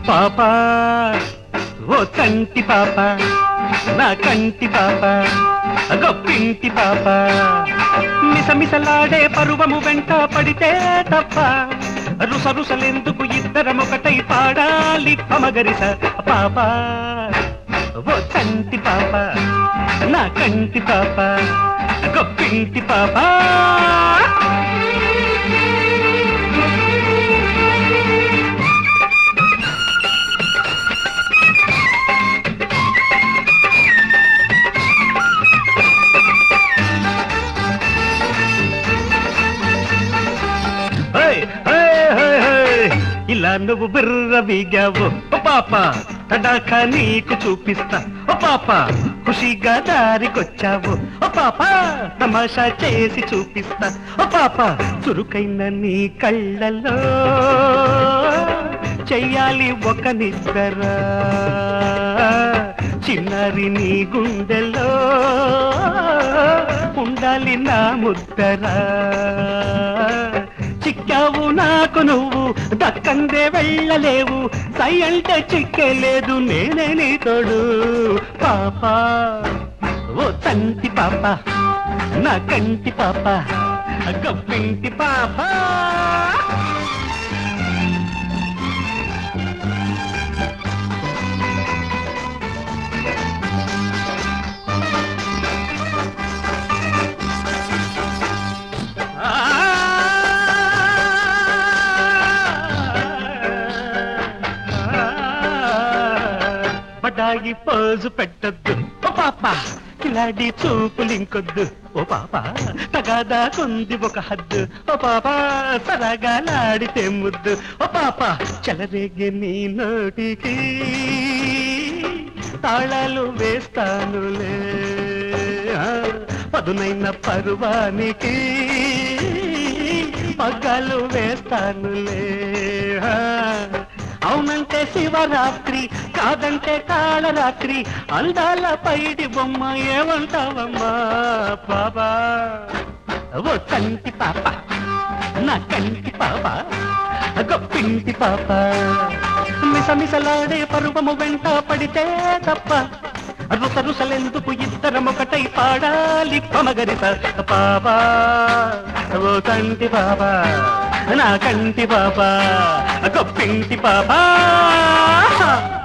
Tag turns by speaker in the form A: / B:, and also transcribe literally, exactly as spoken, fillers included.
A: పాప ఓ కంటి పాప నా కంటి పాప గొప్పింటి పాప మిసమిసలాడే పరువము వెంట పడితే తప్ప రుసరుసలెందుకు ఇద్దరమొకటై పాడాలి పమగరిస పాప ఓ కంటి పాప నా కంటి పాప గొప్పింటి పాప ఇలా నువ్వు బిర్ర వీగావు ఓ పాప తడాకా నీకు చూపిస్తా ఓ పాప ఖుషిగా దారికొచ్చావు ఓ పాప తమాషా చేసి చూపిస్తా ఓ పాప చురుకైన నీ కళ్ళలో చెయ్యాలి ఒక నిద్ర చిన్నారి నీ గుండెలో ఉండాలి నా ముద్దర చిక్కావు నాకు నువ్వు దక్కందే వెళ్ళలేవు సై అంటే చిక్కేలేదు నేనే నీ తోడు పాప ఓ తంటి పాప నా కంటి పాప గొప్పింటి పాప బడాయి పోజు పెట్టద్దు ఓ పాప కిలాడి చూపులింకొద్దు ఓ పాప తగాదా కొంది ఒక హద్దు ఓ పాప సరగాలాడితే ముద్దు ఓ పాప చెలరేగే నీ నోటికి తాళాలు వేస్తానులే పదునైన పరువానికి పగ్గాలు వేస్తానులే అవునంటే శివరాత్రి కాదంటే కాళరాత్రి అందాల పైడి బొమ్మ ఏమంటావమ్మా బాబా ఓ కంటి పాప నా కంటి పాప గొప్పింటి పాప మిసమిసలాడే పరువము వెంట పడితే తప్ప రుసరుసలెందుకు ఇద్దరమొకటై పాడాలి పమగరిత పాపా ఓ కంటి పాప నా కంటి పాప గొప్పింటి పాప